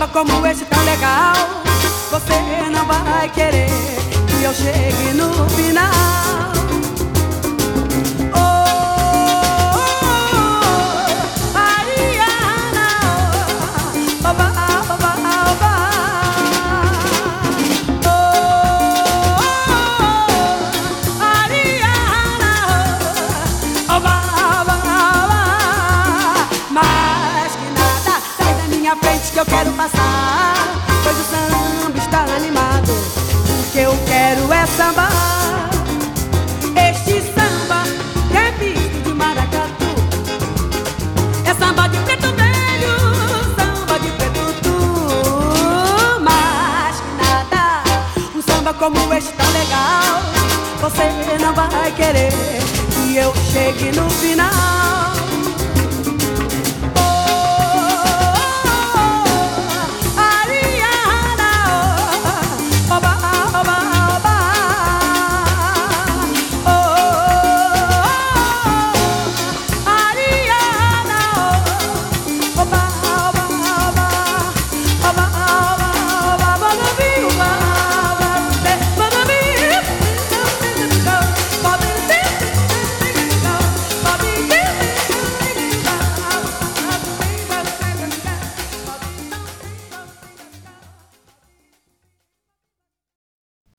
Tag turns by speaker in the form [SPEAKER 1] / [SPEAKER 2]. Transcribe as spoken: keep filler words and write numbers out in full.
[SPEAKER 1] samba como esse tão legal, você não vai querer que eu chegue no final. Oh, oh, oh, Ariana, oh, oba, oba, oba. Oh, oh, Ariana, oba, oba, oba. Mais que nada, sai da minha frente que eu quero passar, pois o samba está animado, o que eu quero é sambar. Este samba que é visto de maracatu, é samba de preto velho, samba de preto tu. Mais que nada, um samba como este tão legal, você não vai querer que eu chegue no final.